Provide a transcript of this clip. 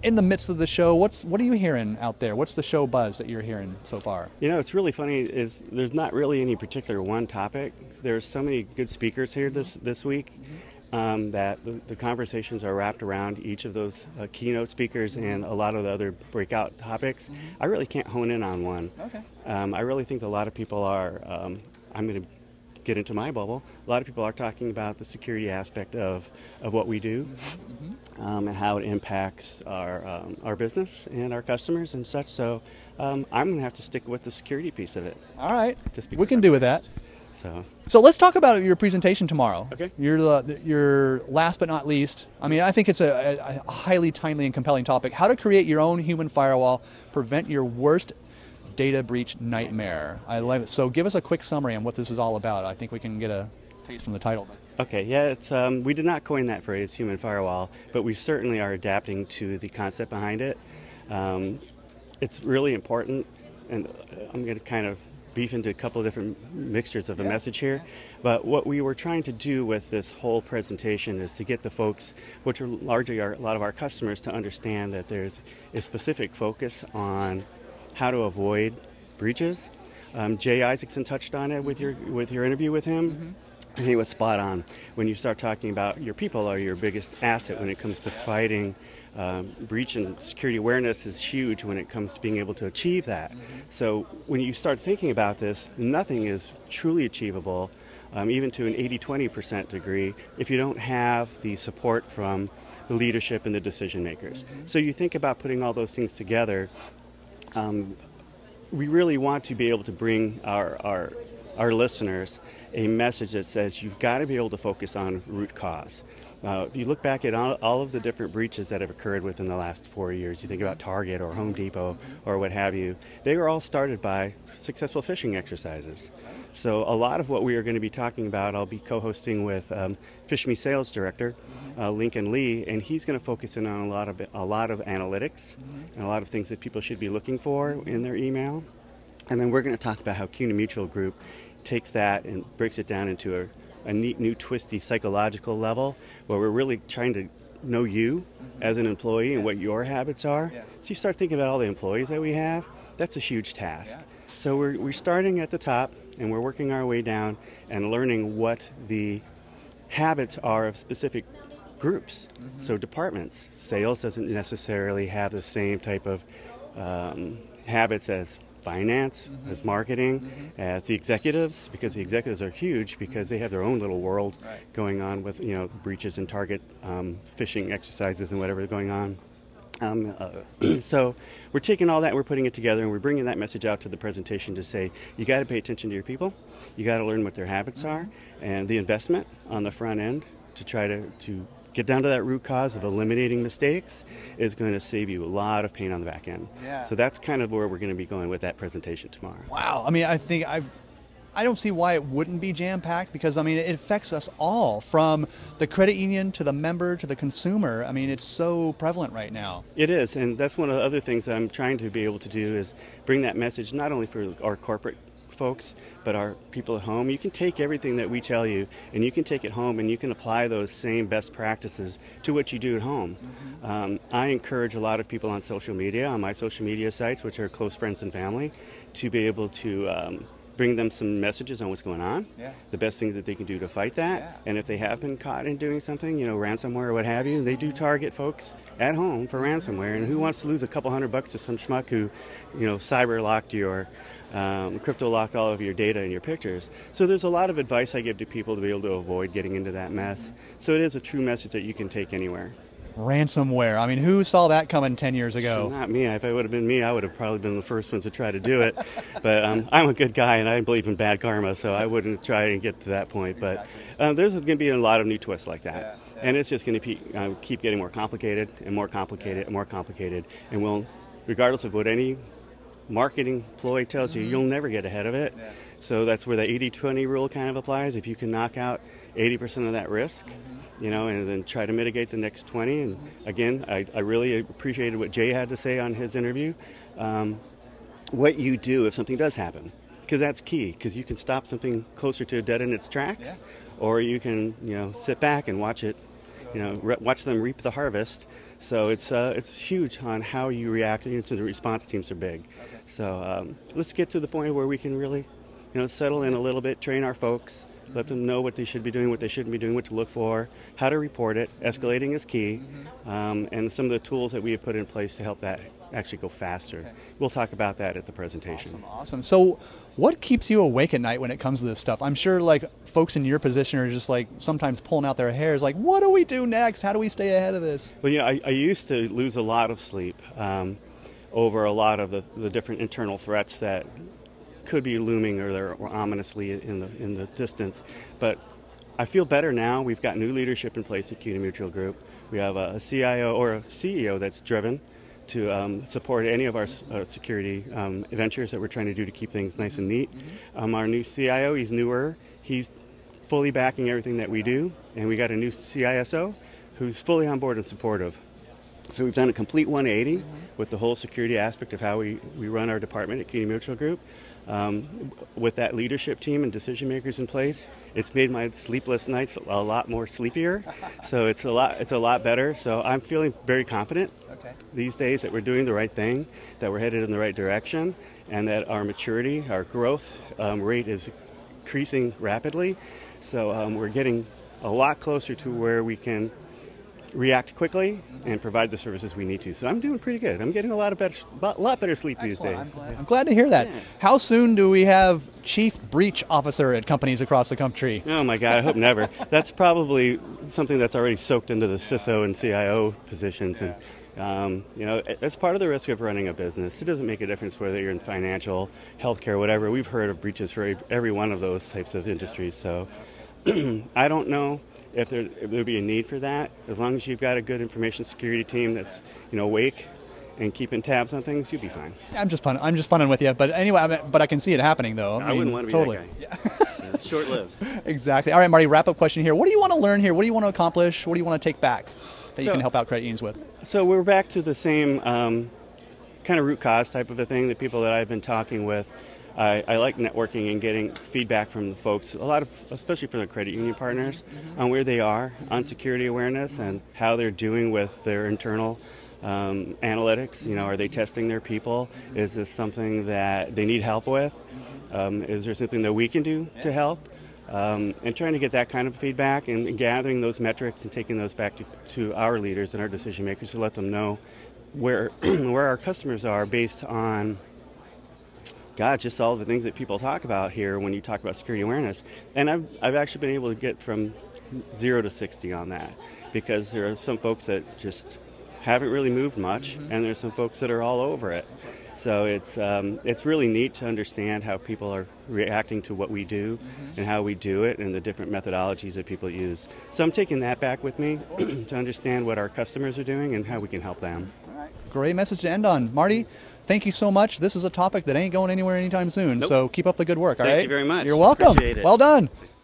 in the midst of the show, what are you hearing out there? What's the show buzz that you're hearing so far? You know, it's really funny is there's not really any particular one topic. There's so many good speakers here this week that the conversations are wrapped around each of those keynote speakers and a lot of the other breakout topics. I really can't hone in on one. Okay. I really think a lot of people are, I'm going to get into my bubble, a lot of people are talking about the security aspect of what we do and how it impacts our business and our customers and such. So I'm going to have to stick with the security piece of it. All right. Just We because can do with that. So let's talk about your presentation tomorrow. Okay. Your last but not least. I mean, I think it's a highly timely and compelling topic. How to create your own human firewall, prevent your worst data breach nightmare. I love it. So give us a quick summary on what this is all about. I think we can get a taste from the title. Okay, yeah, it's we did not coin that phrase, human firewall, but we certainly are adapting to the concept behind it. It's really important, and I'm going to kind of beef into a couple of different mixtures of a message here. But what we were trying to do with this whole presentation is to get the folks, which are largely a lot of our customers, to understand that there's a specific focus on how to avoid breaches. Jay Isaacson touched on it with your interview with him. And he was spot on. When you start talking about your people are your biggest asset when it comes to fighting breach, and security awareness is huge when it comes to being able to achieve that. So when you start thinking about this, nothing is truly achievable, even to an 80-20% degree, if you don't have the support from the leadership and the decision makers. So you think about putting all those things together. We really want to be able to bring our listeners a message that says you've got to be able to focus on root cause. If you look back at all of the different breaches that have occurred within the last 4 years, you think about Target or Home Depot or what have you, they were all started by successful phishing exercises. So a lot of what we are going to be talking about, I'll be co-hosting with Phish Me Sales Director, Lincoln Lee, and he's going to focus in on a lot of analytics and a lot of things that people should be looking for in their email. And then we're going to talk about how CUNA Mutual Group takes that and breaks it down into a neat, new, twisty psychological level where we're really trying to know you as an employee and what your habits are. So you start thinking about all the employees that we have, that's a huge task. So we're starting at the top and we're working our way down and learning what the habits are of specific groups. So departments, sales doesn't necessarily have the same type of habits as finance, as marketing, as the executives, because the executives are huge because they have their own little world going on with breaches and target phishing exercises and whatever is going on. So we're taking all that, we're putting it together, and we're bringing that message out to the presentation to say you got to pay attention to your people, you got to learn what their habits are, and the investment on the front end to try to get down to that root cause of eliminating mistakes is going to save you a lot of pain on the back end. So that's kind of where we're going to be going with that presentation tomorrow. Wow. I mean, I don't see why it wouldn't be jam-packed, because I mean it affects us all, from the credit union to the member to the consumer. I mean, it's so prevalent right now. It is, and that's one of the other things that I'm trying to be able to do is bring that message not only for our corporate folks, but our people at home. You can take everything that we tell you and you can take it home and you can apply those same best practices to what you do at home. I encourage a lot of people on social media, on my social media sites, which are close friends and family, to be able to bring them some messages on what's going on, the best things that they can do to fight that, and if they have been caught in doing something, ransomware or what have you, they do target folks at home for ransomware, and who wants to lose a couple $100 to some schmuck who, cyber locked your crypto locked all of your data and your pictures. So there's a lot of advice I give to people to be able to avoid getting into that mess. So it is a true message that you can take anywhere. Ransomware. I mean, who saw that coming 10 years ago? Not me. If it would have been me, I would have probably been the first ones to try to do it. But I'm a good guy and I believe in bad karma, so I wouldn't try and get to that point. But there's going to be a lot of new twists like that. And it's just going to keep getting more complicated and more complicated and more complicated. And we'll, regardless of what any marketing ploy tells you, you'll never get ahead of it. So that's where the 80-20 rule kind of applies. If you can knock out 80% of that risk, and then try to mitigate the next 20. And again, I really appreciated what Jay had to say on his interview. What you do if something does happen, because that's key, because you can stop something closer to a dead in its tracks, or you can, sit back and watch it watch them reap the harvest. So it's huge on how you react, and the response teams are big. Okay. So let's get to the point where we can really, settle in a little bit, train our folks, let them know what they should be doing, what they shouldn't be doing, what to look for, how to report it. Escalating is key, and some of the tools that we have put in place to help that actually go faster. Okay. We'll talk about that at the presentation. Awesome. So what keeps you awake at night when it comes to this stuff? I'm sure like folks in your position are just like sometimes pulling out their hairs like, what do we do next? How do we stay ahead of this? Well, I used to lose a lot of sleep over a lot of the different internal threats that could be looming or ominously in the distance. But I feel better now. We've got new leadership in place at CUNA Mutual Group. We have a CIO or a CEO that's driven to support any of our security ventures that we're trying to do to keep things nice and neat. Our new CIO, he's newer. He's fully backing everything that we do. And we got a new CISO who's fully on board and supportive. So we've done a complete 180 with the whole security aspect of how we run our department at CUNA Mutual Group. With that leadership team and decision makers in place, it's made my sleepless nights a lot more sleepier. So it's a lot better. So I'm feeling very confident these days that we're doing the right thing, that we're headed in the right direction, and that our maturity, our growth rate is increasing rapidly. So we're getting a lot closer to where we can react quickly and provide the services we need to. So I'm doing pretty good. I'm getting a lot better sleep these days. I'm glad to hear that. Yeah. How soon do we have chief breach officer at companies across the country? Oh my God, I hope never. That's probably something that's already soaked into the CISO and CIO positions. Yeah. And that's part of the risk of running a business. It doesn't make a difference whether you're in financial, healthcare, whatever. We've heard of breaches for every one of those types of industries. So I don't know if there'd be a need for that. As long as you've got a good information security team that's awake and keeping tabs on things, you'll be fine. I'm just funning with you. But anyway, but I can see it happening though. I wouldn't want to be totally. That guy. Yeah. Short-lived. Exactly. All right, Marty. Wrap up question here. What do you want to learn here? What do you want to accomplish? What do you want to take back that you can help out credit unions with? So we're back to the same kind of root cause type of a thing. The people that I've been talking with. I like networking and getting feedback from the folks, especially from the credit union partners, on where they are on security awareness and how they're doing with their internal analytics. Are they testing their people? Is this something that they need help with? Is there something that we can do to help? And trying to get that kind of feedback and gathering those metrics and taking those back to our leaders and our decision makers to let them know where where our customers are based on just all the things that people talk about here when you talk about security awareness. And I've actually been able to get from 0 to 60 on that, because there are some folks that just haven't really moved much, and there's some folks that are all over it. So it's really neat to understand how people are reacting to what we do and how we do it and the different methodologies that people use. So I'm taking that back with me to understand what our customers are doing and how we can help them. All right. Great message to end on. Marty, thank you so much. This is a topic that ain't going anywhere anytime soon, so keep up the good work, all right? Thank you very much. You're welcome. Appreciate it. Well done.